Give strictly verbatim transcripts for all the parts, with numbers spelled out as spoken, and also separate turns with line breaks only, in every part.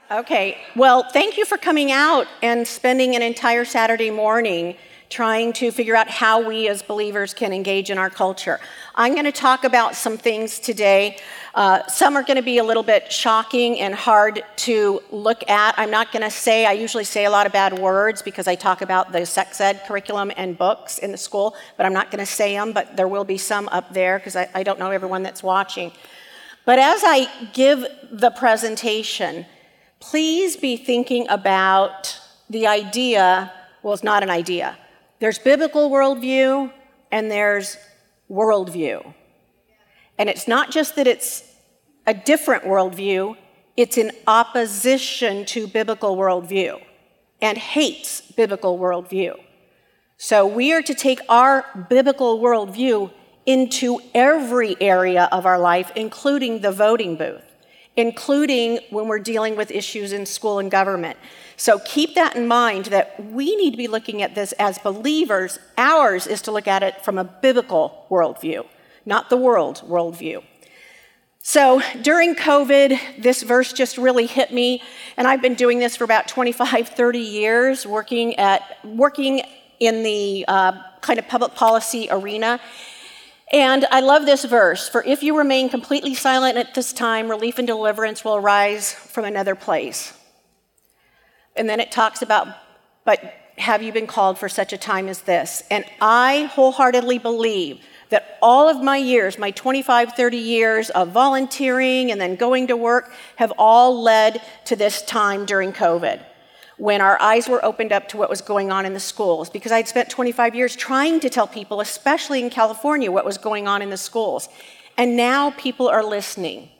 Okay, well, thank you for coming out and spending an entire Saturday morning trying to figure out how we as believers can engage in our culture. I'm going to talk about some things today. Uh, some are going to be a little bit shocking and hard to look at. I'm not going to say, I usually say a lot of bad words because I talk about the sex ed curriculum and books in the school, but I'm not going to say them, but there will be some up there because I, I don't know everyone that's watching. But as I give the presentation, please be thinking about the idea, well, it's not an idea. There's biblical worldview and there's worldview. And it's not just that it's a different worldview, it's in opposition to biblical worldview and hates biblical worldview. So we are to take our biblical worldview into every area of our life, including the voting booth, including when we're dealing with issues in school and government. So keep that in mind, that we need to be looking at this as believers. Ours is to look at it from a biblical worldview, not the world worldview. So during COVID, this verse just really hit me, and I've been doing this for about twenty-five, thirty years, working at working in the uh, kind of public policy arena. And I love this verse, for if you remain completely silent at this time, relief and deliverance will arise from another place. And then it talks about, but have you been called for such a time as this? And I wholeheartedly believe that all of my years, my twenty-five, thirty years of volunteering and then going to work have all led to this time during COVID, when our eyes were opened up to what was going on in the schools, because I'd spent twenty-five years trying to tell people, especially in California, what was going on in the schools. And now people are listening.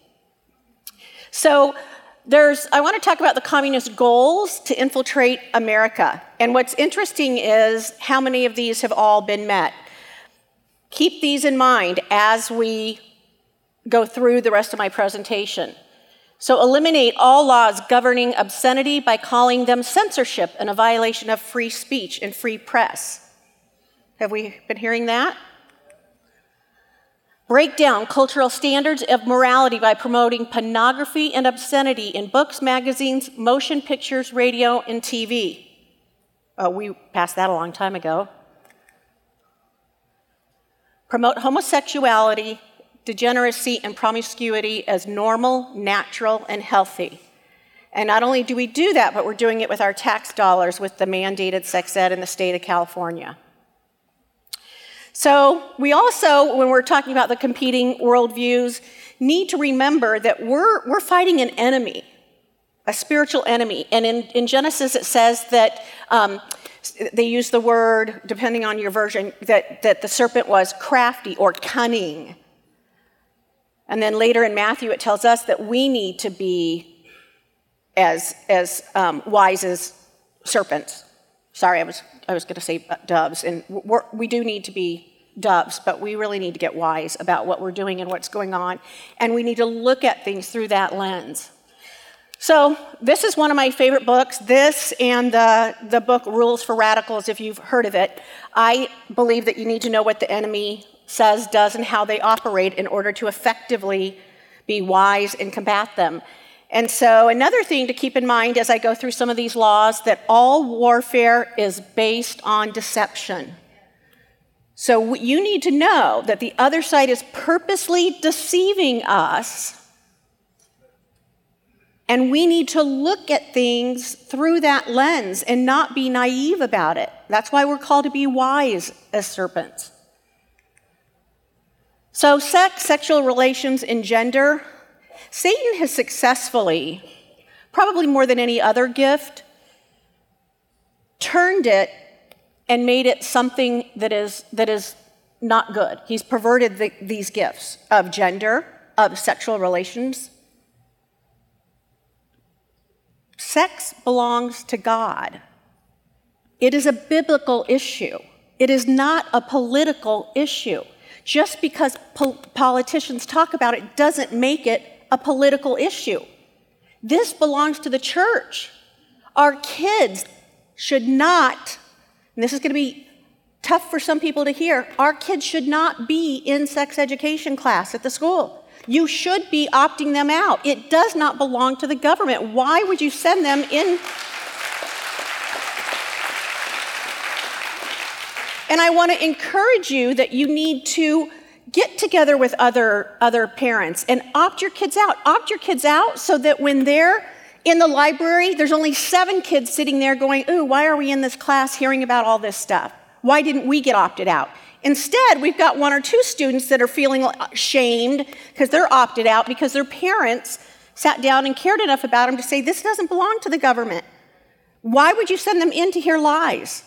So there's, I want to talk about the communist goals to infiltrate America. And what's interesting is how many of these have all been met. Keep these in mind as we go through the rest of my presentation. So eliminate all laws governing obscenity by calling them censorship and a violation of free speech and free press. Have we been hearing that? Break down cultural standards of morality by promoting pornography and obscenity in books, magazines, motion pictures, radio, and T V. Oh, we passed that a long time ago. Promote homosexuality, degeneracy, and promiscuity as normal, natural, and healthy. And not only do we do that, but we're doing it with our tax dollars with the mandated sex ed in the state of California. So we also, when we're talking about the competing worldviews, need to remember that we're, we're fighting an enemy, a spiritual enemy. And in, in Genesis it says that um, they use the word, depending on your version, that, that the serpent was crafty or cunning. And then later in Matthew, it tells us that we need to be as, as um, wise as serpents. Sorry, I was, I was going to say doves. And we're, we do need to be doves, but we really need to get wise about what we're doing and what's going on. And we need to look at things through that lens. So this is one of my favorite books. This and the, the book Rules for Radicals, if you've heard of it. I believe that you need to know what the enemy says, does, and how they operate in order to effectively be wise and combat them. And so another thing to keep in mind as I go through some of these laws, that all warfare is based on deception. So you need to know that the other side is purposely deceiving us, and we need to look at things through that lens and not be naive about it. That's why we're called to be wise as serpents. So sex, sexual relations, and gender, Satan has successfully, probably more than any other gift, turned it and made it something that is, that is not good. He's perverted the, these gifts of gender, of sexual relations. Sex belongs to God. It is a biblical issue. It is not a political issue. Just because po- politicians talk about it doesn't make it a political issue. This belongs to the church. Our kids should not, and this is going to be tough for some people to hear, our kids should not be in sex education class at the school. You should be opting them out. It does not belong to the government. Why would you send them in? And I want to encourage you that you need to get together with other, other parents and opt your kids out. Opt your kids out so that when they're in the library, there's only seven kids sitting there going, ooh, why are we in this class hearing about all this stuff? Why didn't we get opted out? Instead, we've got one or two students that are feeling shamed because they're opted out because their parents sat down and cared enough about them to say, this doesn't belong to the government. Why would you send them in to hear lies?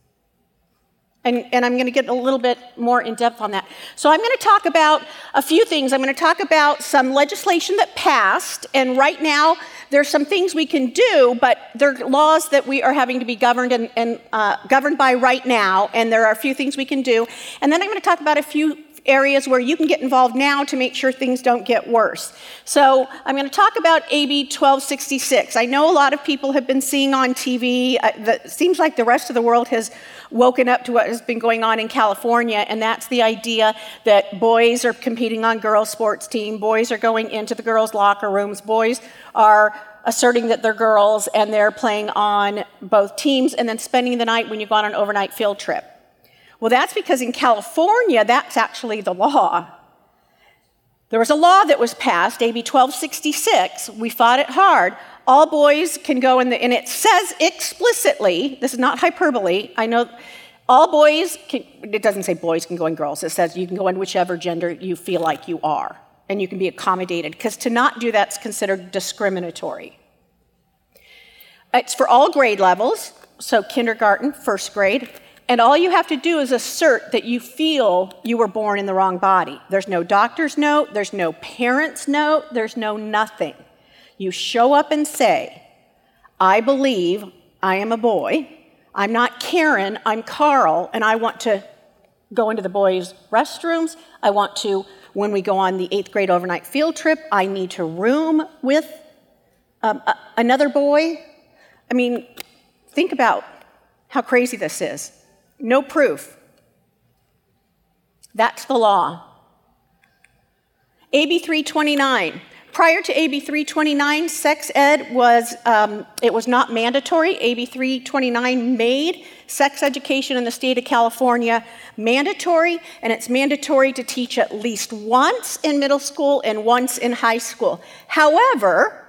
And, and I'm going to get a little bit more in depth on that. So I'm going to talk about a few things. I'm going to talk about some legislation that passed, and right now there's some things we can do, but they're laws that we are having to be governed and, and uh, governed by right now, and there are a few things we can do. And then I'm going to talk about a few areas where you can get involved now to make sure things don't get worse. So I'm going to talk about A B twelve sixty-six. I know a lot of people have been seeing on T V, uh, it seems like the rest of the world has woken up to what has been going on in California, and that's the idea that boys are competing on girls' sports team, boys are going into the girls' locker rooms, boys are asserting that they're girls, and they're playing on both teams and then spending the night when you go on an overnight field trip. Well, that's because in California, that's actually the law. There was a law that was passed, A B twelve sixty-six. We fought it hard. All boys can go in the, and it says explicitly, this is not hyperbole, I know, all boys can, it doesn't say boys can go in girls, it says you can go in whichever gender you feel like you are, and you can be accommodated, because to not do that's considered discriminatory. It's for all grade levels, so kindergarten, first grade, and all you have to do is assert that you feel you were born in the wrong body. There's no doctor's note, there's no parent's note, there's no nothing. You show up and say, I believe I am a boy, I'm not Karen, I'm Carl, and I want to go into the boys' restrooms, I want to, when we go on the eighth grade overnight field trip, I need to room with um, a, another boy. I mean, think about how crazy this is. No proof. That's the law. A B three twenty-nine. Prior to A B three twenty-nine, sex ed was, um, it was not mandatory. A B three twenty-nine made sex education in the state of California mandatory, and it's mandatory to teach at least once in middle school and once in high school. However,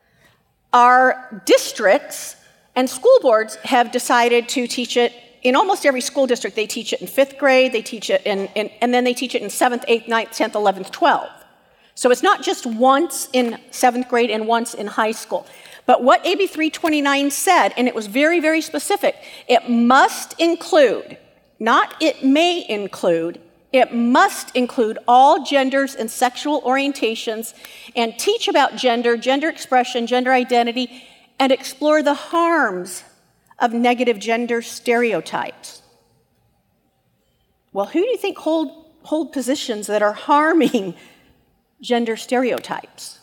our districts and school boards have decided to teach it in almost every school district. They teach it in fifth grade, they teach it in, in and then they teach it in seventh, eighth, ninth, tenth, eleventh, twelfth. So it's not just once in seventh grade and once in high school. But what A B three twenty-nine said, and it was very, very specific, it must include, not it may include, it must include all genders and sexual orientations and teach about gender, gender expression, gender identity, and explore the harms of negative gender stereotypes. Well, who do you think hold, hold positions that are harming gender stereotypes?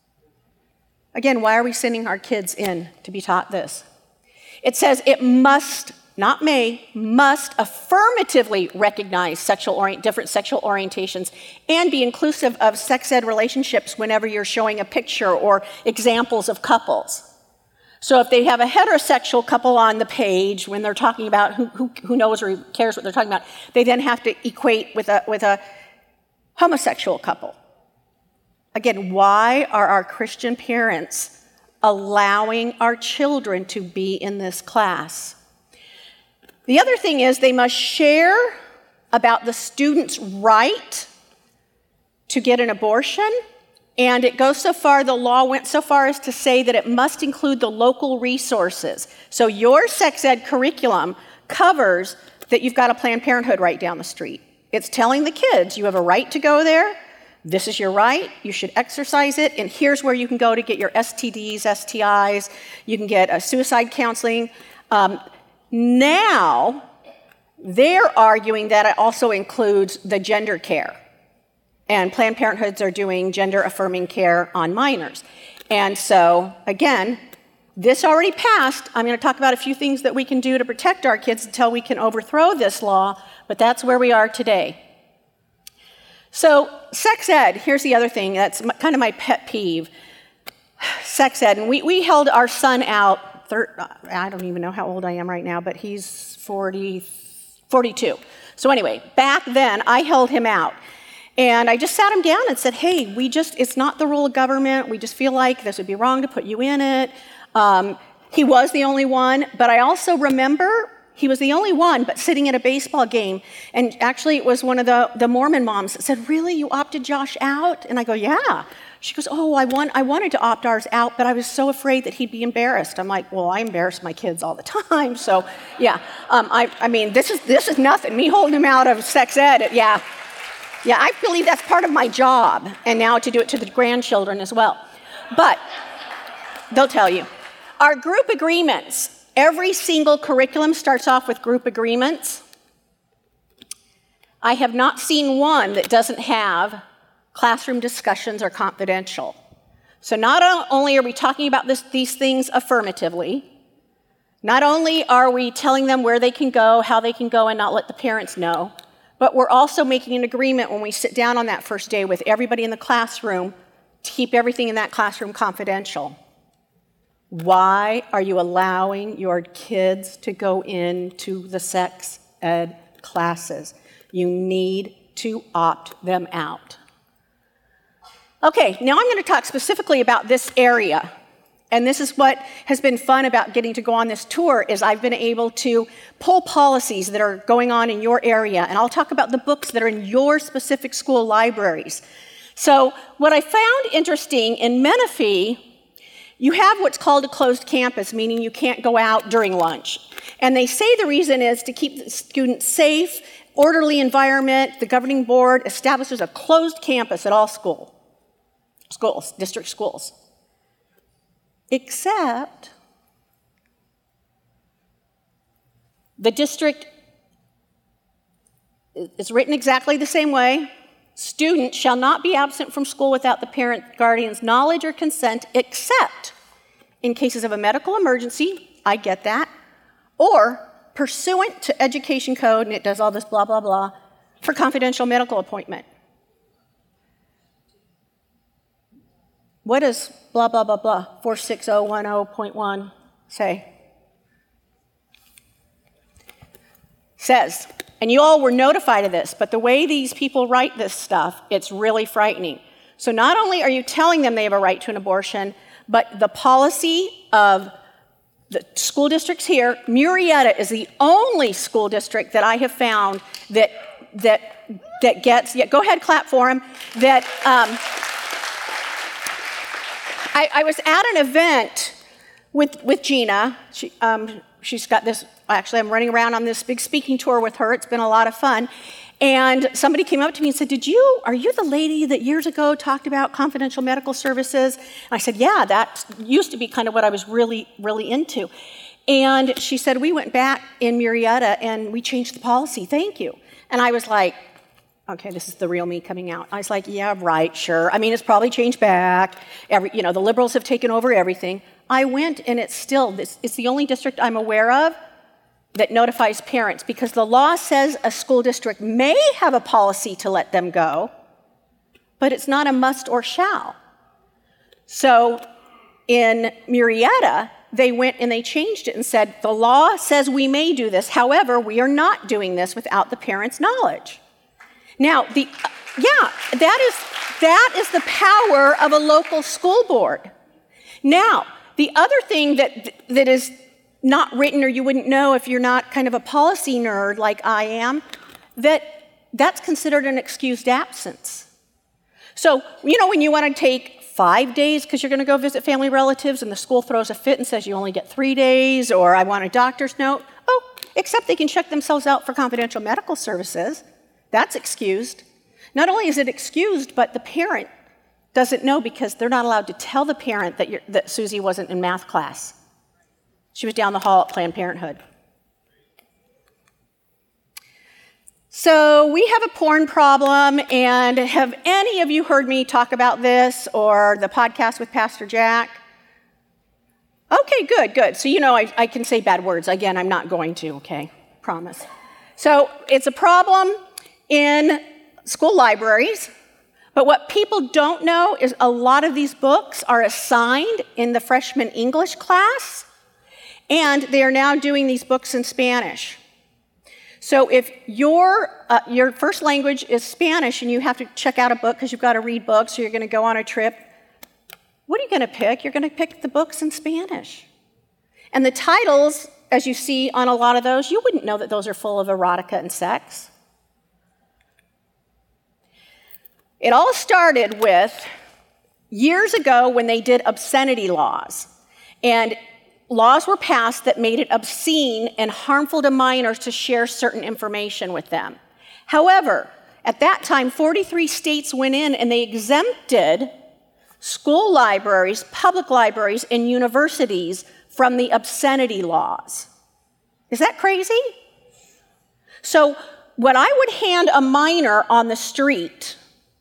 Again, why are we sending our kids in to be taught this? It says it must, not may, must affirmatively recognize sexual orient, different sexual orientations and be inclusive of sex ed relationships whenever you're showing a picture or examples of couples. So if they have a heterosexual couple on the page when they're talking about who, who, who knows or who cares what they're talking about, they then have to equate with a, with a homosexual couple. Again, why are our Christian parents allowing our children to be in this class? The other thing is they must share about the student's right to get an abortion, and it goes so far, the law went so far as to say that it must include the local resources. So your sex ed curriculum covers that you've got a Planned Parenthood right down the street. It's telling the kids you have a right to go there, this is your right, you should exercise it, and here's where you can go to get your S T Ds, S T Is, you can get a suicide counseling. Um, now, they're arguing that it also includes the gender care. And Planned Parenthoods are doing gender-affirming care on minors. And so, again, this already passed. I'm going to talk about a few things that we can do to protect our kids until we can overthrow this law, but that's where we are today. So sex ed, here's the other thing, that's kind of my pet peeve. Sex ed, and we, we held our son out, thir- I don't even know how old I am right now, but he's forty, forty-two. So anyway, back then, I held him out. And I just sat him down and said, hey, we just, it's not the rule of government. We just feel like this would be wrong to put you in it. Um, he was the only one, but I also remember he was the only one, but sitting at a baseball game. And actually, it was one of the, the Mormon moms that said, really, you opted Josh out? And I go, yeah. She goes, oh, I, want, I wanted to opt ours out, but I was so afraid that he'd be embarrassed. I'm like, well, I embarrass my kids all the time. So, yeah. Um, I, I mean, this is, this is nothing. Me holding him out of sex ed, yeah. Yeah, I believe that's part of my job, and now to do it to the grandchildren as well. But they'll tell you. Our group agreements, every single curriculum starts off with group agreements. I have not seen one that doesn't have classroom discussions are confidential. So not only are we talking about this, these things affirmatively, not only are we telling them where they can go, how they can go, and not let the parents know, but we're also making an agreement when we sit down on that first day with everybody in the classroom to keep everything in that classroom confidential. Why are you allowing your kids to go into the sex ed classes? You need to opt them out. Okay, now I'm going to talk specifically about this area. And this is what has been fun about getting to go on this tour, is I've been able to pull policies that are going on in your area. And I'll talk about the books that are in your specific school libraries. So what I found interesting in Menifee, you have what's called a closed campus, meaning you can't go out during lunch. And they say the reason is to keep the students safe, orderly environment. The governing board establishes a closed campus at all school, schools, district schools. Except the district is written exactly the same way. Students shall not be absent from school without the parent guardian's knowledge or consent, except in cases of a medical emergency, I get that, or pursuant to education code, and it does all this blah, blah, blah, for confidential medical appointment. What does blah, blah, blah, blah, four six zero one zero point one say? Says, and you all were notified of this, but the way these people write this stuff, it's really frightening. So not only are you telling them they have a right to an abortion, but the policy of the school districts here, Murrieta is the only school district that I have found that that that gets, yeah, go ahead, clap for him, that, um, I, I was at an event with, with Gina. She, um, she's got this, actually I'm running around on this big speaking tour with her. It's been a lot of fun. And somebody came up to me and said, Did you, are you the lady that years ago talked about confidential medical services? And I said, yeah, that used to be kind of what I was really, really into. And she said, we went back in Murrieta and we changed the policy, thank you. And I was like, okay, this is the real me coming out. I was like, yeah, right, sure. I mean, it's probably changed back. Every, you know, the liberals have taken over everything. I went, and it's still, this, it's the only district I'm aware of that notifies parents, because the law says a school district may have a policy to let them go, but it's not a must or shall. So in Murrieta, they went and they changed it and said, the law says we may do this. However, we are not doing this without the parents' knowledge. Now, the, yeah, that is, that is the power of a local school board. Now, the other thing that, that is not written, or you wouldn't know if you're not kind of a policy nerd like I am, that that's considered an excused absence. So, you know, when you want to take five days because you're going to go visit family relatives and the school throws a fit and says you only get three days, or I want a doctor's note, oh, except they can check themselves out for confidential medical services. That's excused. Not only is it excused, but the parent doesn't know, because they're not allowed to tell the parent that, you're, that Susie wasn't in math class. She was down the hall at Planned Parenthood. So we have a porn problem, and have any of you heard me talk about this or the podcast with Pastor Jack? Okay, good, good. So you know I, I can say bad words. Again, I'm not going to, okay? Promise. So it's a problem in school libraries. But what people don't know is a lot of these books are assigned in the freshman English class, and they are now doing these books in Spanish. So if your, uh, your first language is Spanish and you have to check out a book because you've got to read books or you're going to go on a trip, what are you going to pick? You're going to pick the books in Spanish. And the titles, as you see on a lot of those, you wouldn't know that those are full of erotica and sex. It all started with years ago when they did obscenity laws. And laws were passed that made it obscene and harmful to minors to share certain information with them. However, at that time, forty-three states went in and they exempted school libraries, public libraries, and universities from the obscenity laws. Is that crazy? So when I would hand a minor on the street,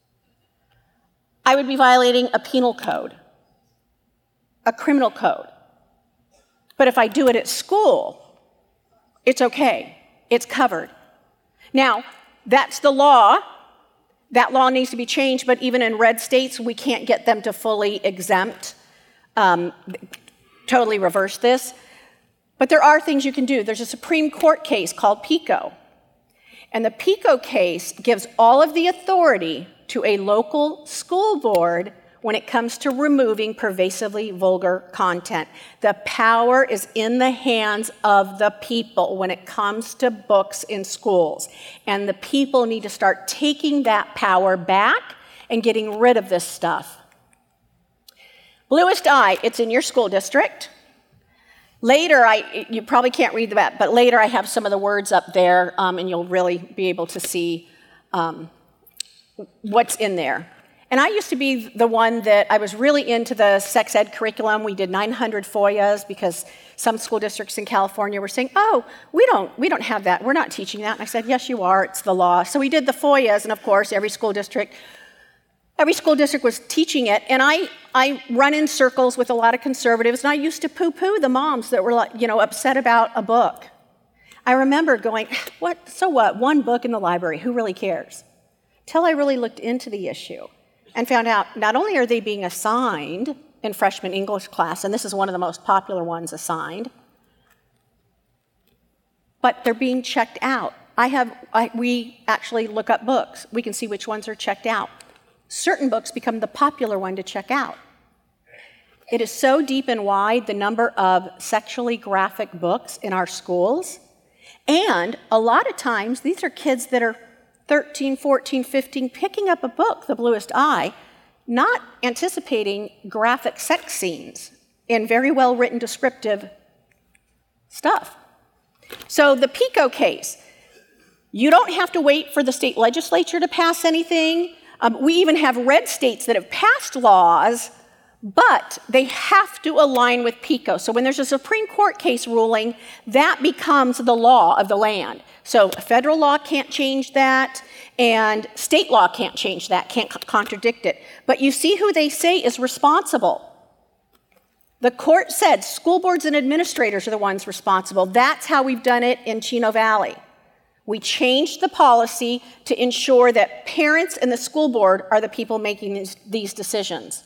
I would be violating a penal code, a criminal code. But if I do it at school, it's okay. It's covered. Now, that's the law. That law needs to be changed, but even in red states, we can't get them to fully exempt, um, totally reverse this. But there are things you can do. There's a Supreme Court case called PICO. And the PICO case gives all of the authority to a local school board when it comes to removing pervasively vulgar content. The power is in the hands of the people when it comes to books in schools. And the people need to start taking that power back and getting rid of this stuff. Bluest Eye, it's in your school district. Later, I, you probably can't read that, but later I have some of the words up there, um, and you'll really be able to see um, what's in there. And I used to be the one that I was really into the sex ed curriculum. We did nine hundred F O I As because some school districts in California were saying, oh, we don't, we don't have that. We're not teaching that. And I said, yes, you are. It's the law. So we did the F O I As, and of course, every school district, every school district was teaching it. And I, I run in circles with a lot of conservatives, and I used to poo-poo the moms that were, like, you know, upset about a book. I remember going, what, so what? One book in the library, who really cares? Till I really looked into the issue and found out not only are they being assigned in freshman English class, and this is one of the most popular ones assigned, but they're being checked out. I have, I, we actually look up books. We can see which ones are checked out. Certain books become the popular one to check out. It is so deep and wide, the number of sexually graphic books in our schools, and a lot of times these are kids that are thirteen, fourteen, fifteen, picking up a book, The Bluest Eye, not anticipating graphic sex scenes in very well-written descriptive stuff. So the PICO case, you don't have to wait for the state legislature to pass anything. Um, we even have red states that have passed laws, but they have to align with PICO. So when there's a Supreme Court case ruling, that becomes the law of the land. So federal law can't change that, and state law can't change that, can't contradict it. But you see who they say is responsible. The court said school boards and administrators are the ones responsible. That's how we've done it in Chino Valley. We changed the policy to ensure that parents and the school board are the people making these, these decisions.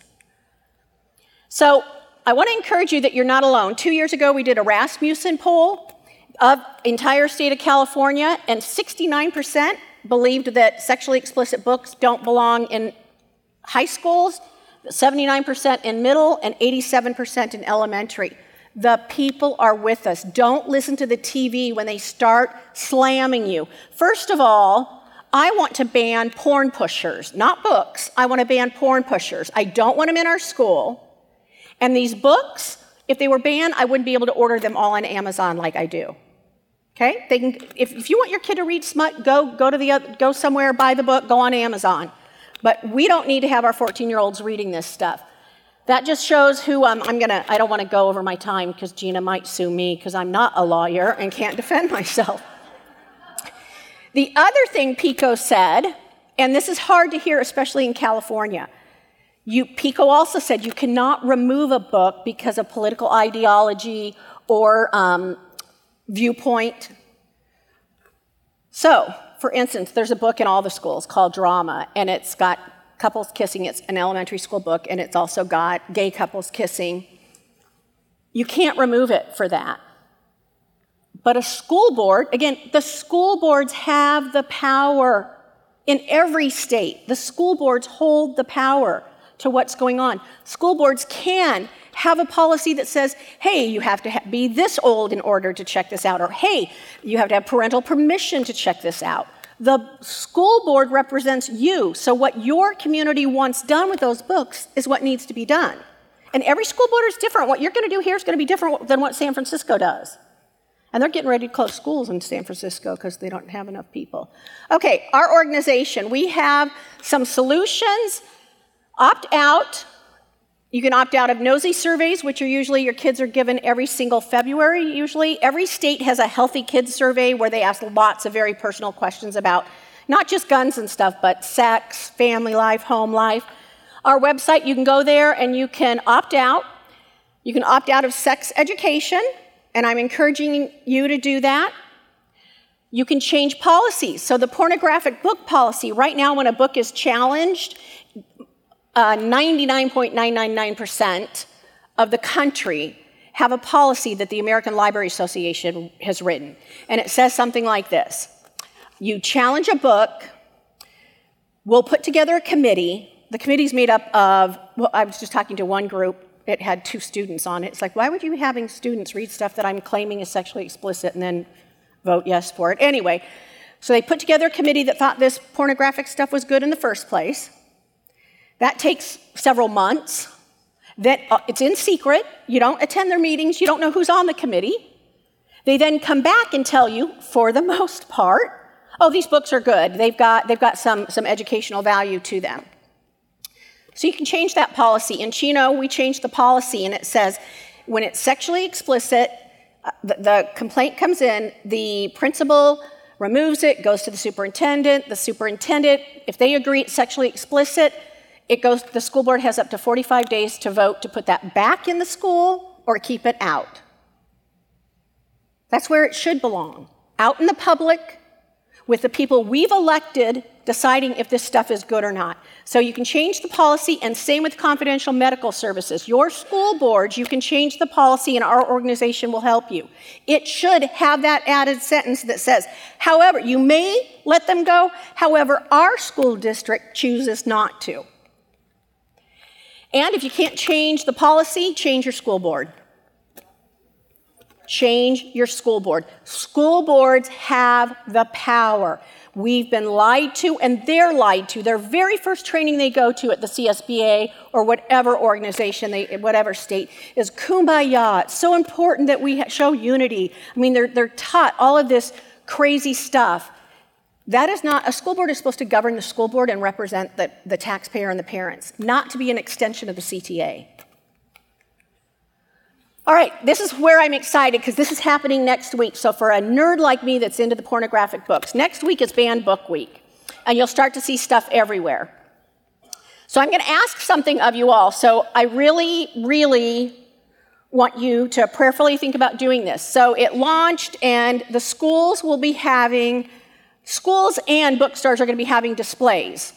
So I want to encourage you that you're not alone. Two years ago, we did a Rasmussen poll of entire state of California, and sixty-nine percent believed that sexually explicit books don't belong in high schools, seventy-nine percent in middle, and eighty-seven percent in elementary. The people are with us. Don't listen to the T V when they start slamming you. First of all, I want to ban porn pushers, not books. I want to ban porn pushers. I don't want them in our school. And these books, if they were banned, I wouldn't be able to order them all on Amazon like I do. Okay? They can, if, if you want your kid to read smut, go, go, to the other, go somewhere, buy the book, go on Amazon. But we don't need to have our fourteen-year-olds reading this stuff. That just shows who um, I'm going to, I don't want to go over my time because Gina might sue me because I'm not a lawyer and can't defend myself. The other thing PICO said, and this is hard to hear, especially in California, you, PICO also said you cannot remove a book because of political ideology or um, viewpoint. So, for instance, there's a book in all the schools called Drama, and it's got couples kissing. It's an elementary school book, and it's also got gay couples kissing. You can't remove it for that. But a school board, again, the school boards have the power in every state. The school boards hold the power to what's going on. School boards can have a policy that says, hey, you have to ha- be this old in order to check this out, or hey, you have to have parental permission to check this out. The school board represents you, so what your community wants done with those books is what needs to be done. And every school board is different. What you're going to do here is going to be different than what San Francisco does. And they're getting ready to close schools in San Francisco because they don't have enough people. Okay, our organization, we have some solutions. Opt out. You can opt out of nosy surveys, which are usually your kids are given every single February, usually. Every state has a healthy kids survey where they ask lots of very personal questions about not just guns and stuff, but sex, family life, home life. Our website, you can go there and you can opt out. You can opt out of sex education, and I'm encouraging you to do that. You can change policies. So the pornographic book policy, right now when a book is challenged, uh, ninety-nine point nine nine nine percent of the country have a policy that the American Library Association has written. And it says something like this. You challenge a book, we'll put together a committee. The committee's made up of, well, I was just talking to one group. It had two students on it. It's like, why would you be having students read stuff that I'm claiming is sexually explicit and then vote yes for it? Anyway, so they put together a committee that thought this pornographic stuff was good in the first place. That takes several months. That uh, it's in secret. You don't attend their meetings. You don't know who's on the committee. They then come back and tell you, for the most part, oh, these books are good. They've got, they've got some, some educational value to them. So you can change that policy. In Chino, we changed the policy, and it says when it's sexually explicit, uh, the, the complaint comes in, the principal removes it, goes to the superintendent. The superintendent, if they agree it's sexually explicit, it goes. The school board has up to forty-five days to vote to put that back in the school or keep it out. That's where it should belong, out in the public with the people we've elected deciding if this stuff is good or not. So you can change the policy, and same with confidential medical services. Your school boards, you can change the policy, and our organization will help you. It should have that added sentence that says, however, you may let them go, however, our school district chooses not to. And if you can't change the policy, change your school board. Change your school board. School boards have the power. We've been lied to, and they're lied to. Their very first training they go to at the C S B A or whatever organization, they, whatever state, is kumbaya. It's so important that we show unity. I mean, they're, they're taught all of this crazy stuff. That is not, a school board is supposed to govern the school board and represent the, the taxpayer and the parents, not to be an extension of the C T A. All right, this is where I'm excited because this is happening next week. So for a nerd like me that's into the pornographic books, next week is Banned Book Week, and you'll start to see stuff everywhere. So I'm going to ask something of you all. So I really, really want you to prayerfully think about doing this. So it launched, and the schools will be having, schools and bookstores are going to be having displays.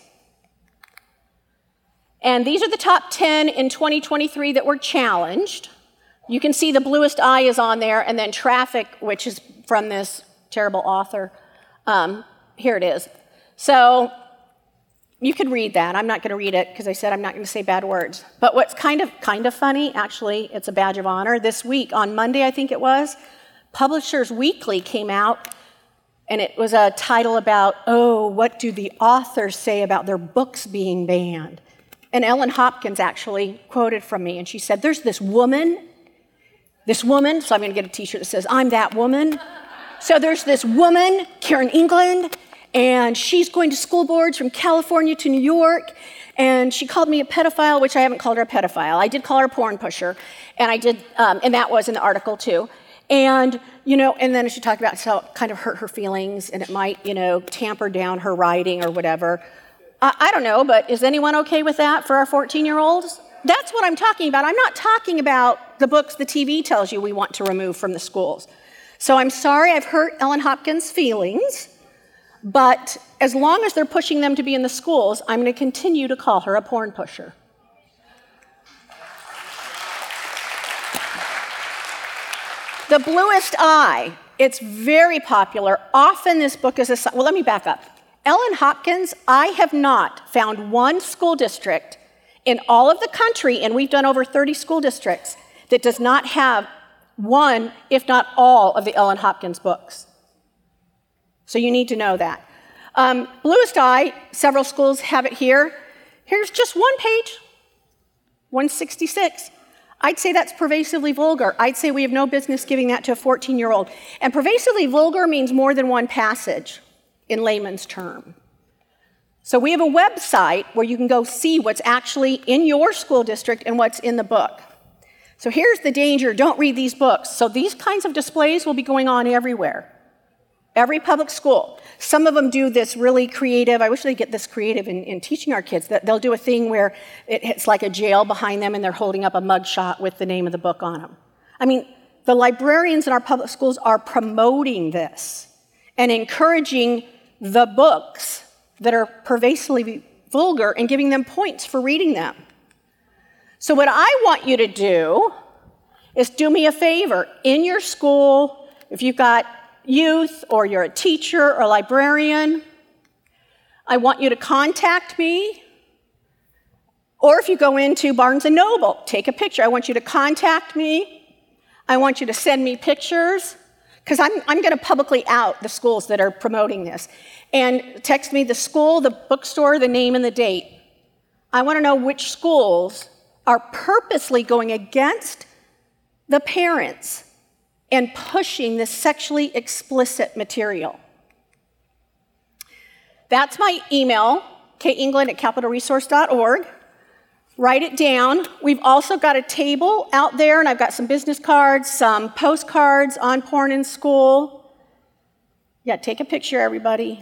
And these are the top ten in twenty twenty-three that were challenged. You can see the bluest eye is on there, and then Traffic, which is from this terrible author. Um, here it is. So you could read that. I'm not going to read it because I said I'm not going to say bad words. But what's kind of kind of funny, actually, it's a badge of honor. This week, on Monday, I think it was, Publishers Weekly came out, and it was a title about, oh, what do the authors say about their books being banned? And Ellen Hopkins actually quoted from me, and she said, there's this woman This woman, so I'm going to get a t-shirt that says, I'm that woman. So there's this woman, Karen England, and she's going to school boards from California to New York, and she called me a pedophile, which I haven't called her a pedophile. I did call her a porn pusher, and I did, um, and that was in the article too. And, you know, and then she talked about how it kind of hurt her feelings, and it might, you know, tamper down her writing or whatever. I, I don't know, but is anyone okay with that for our fourteen-year-olds? That's what I'm talking about. I'm not talking about the books the T V tells you we want to remove from the schools. So I'm sorry I've hurt Ellen Hopkins' feelings. But as long as they're pushing them to be in the schools, I'm going to continue to call her a porn pusher. The Bluest Eye, it's very popular. Often this book is a, well, let me back up. Ellen Hopkins, I have not found one school district in all of the country, and we've done over thirty school districts, that does not have one, if not all, of the Ellen Hopkins books. So you need to know that. Um, Bluest Eye, several schools have it here. Here's just one page, one sixty-six. I'd say that's pervasively vulgar. I'd say we have no business giving that to a fourteen-year-old. And pervasively vulgar means more than one passage in layman's term. So we have a website where you can go see what's actually in your school district and what's in the book. So here's the danger, don't read these books. So these kinds of displays will be going on everywhere. Every public school. Some of them do this really creative, I wish they'd get this creative in, in teaching our kids, that they'll do a thing where it, it's like a jail behind them and they're holding up a mugshot with the name of the book on them. I mean, the librarians in our public schools are promoting this and encouraging the books that are pervasively vulgar and giving them points for reading them. So what I want you to do is do me a favor. In your school, if you've got youth or you're a teacher or a librarian, I want you to contact me. Or if you go into Barnes and Noble, take a picture. I want you to contact me. I want you to send me pictures, because I'm, I'm going to publicly out the schools that are promoting this. And text me the school, the bookstore, the name, and the date. I want to know which schools are purposely going against the parents and pushing this sexually explicit material. That's my email, k england at capital resource dot org. Write it down. We've also got a table out there, and I've got some business cards, some postcards on porn in school. Yeah, take a picture, everybody.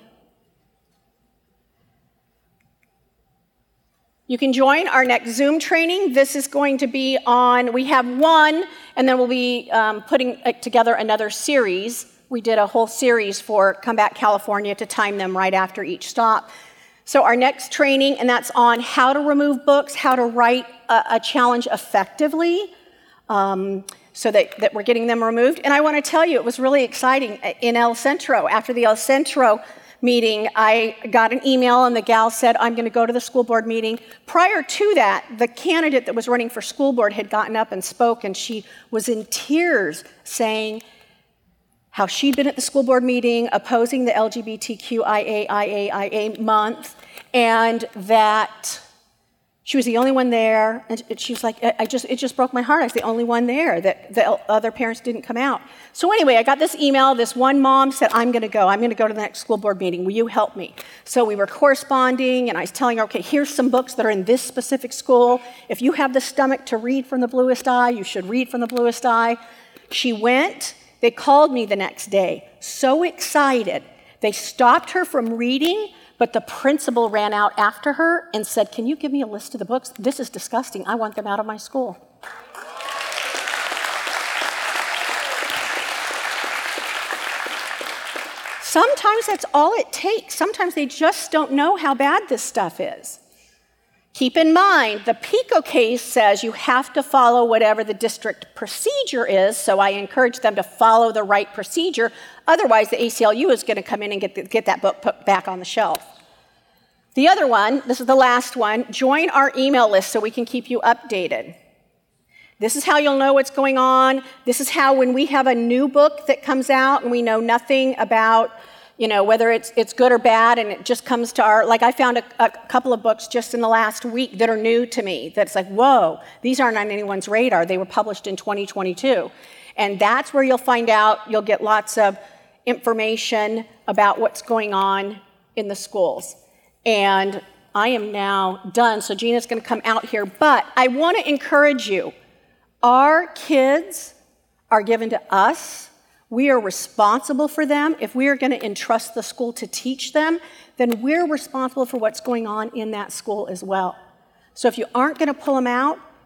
You can join our next Zoom training. This is going to be on, we have one, and then we'll be um, putting together another series. We did a whole series for Come Back California to time them right after each stop. So our next training, and that's on how to remove books, how to write a, a challenge effectively, um, so that, that we're getting them removed. And I want to tell you, it was really exciting. In El Centro, after the El Centro meeting, I got an email, and the gal said, I'm going to go to the school board meeting. Prior to that, the candidate that was running for school board had gotten up and spoke, and she was in tears saying how she'd been at the school board meeting opposing the L G B T Q I A I A I A month, and that she was the only one there, and she was like, I just, it just broke my heart. I was the only one there, that the other parents didn't come out. So anyway, I got this email. This one mom said, I'm going to go. I'm going to go to the next school board meeting. Will you help me? So we were corresponding, and I was telling her, okay, here's some books that are in this specific school. If you have the stomach to read from the Bluest Eye, you should read from the Bluest Eye. She went. They called me the next day, so excited. They stopped her from reading, but the principal ran out after her and said, can you give me a list of the books? This is disgusting. I want them out of my school. Sometimes that's all it takes. Sometimes they just don't know how bad this stuff is. Keep in mind, the PICO case says you have to follow whatever the district procedure is, so I encourage them to follow the right procedure. Otherwise, the A C L U is going to come in and get, the, get that book put back on the shelf. The other one, this is the last one, join our email list so we can keep you updated. This is how you'll know what's going on. This is how, when we have a new book that comes out and we know nothing about, you know, whether it's it's good or bad, and it just comes to our, like I found a, a couple of books just in the last week that are new to me, that's like, whoa, these aren't on anyone's radar. They were published in twenty twenty-two. And that's where you'll find out, you'll get lots of information about what's going on in the schools. And I am now done, so Gina's gonna come out here, but I wanna encourage you. Our kids are given to us. We are responsible for them. If we are going to entrust the school to teach them, then we're responsible for what's going on in that school as well. So if you aren't going to pull them out,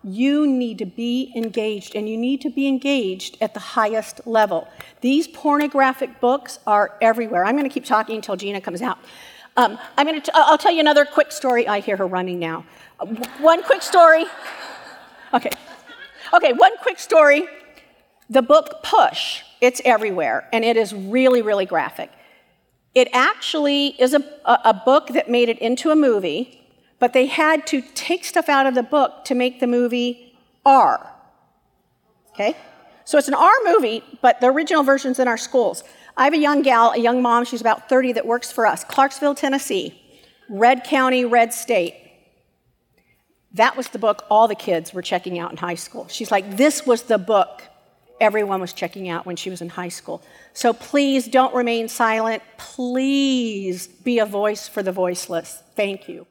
You need to be engaged, and you need to be engaged at the highest level. These pornographic books are everywhere. I'm going to keep talking until Gina comes out. Um, I'm going to. I'll tell you another quick story. I hear her running now. Uh, one quick story. Okay. Okay. One quick story. The book Push. It's everywhere, and it is really, really graphic. It actually is a, a book that made it into a movie. But they had to take stuff out of the book to make the movie R. Okay? So it's an R movie, but the original version's in our schools. I have a young gal, a young mom, she's about thirty, that works for us. Clarksville, Tennessee. Red County, red state. That was the book all the kids were checking out in high school. She's like, this was the book everyone was checking out when she was in high school. So please don't remain silent. Please be a voice for the voiceless. Thank you.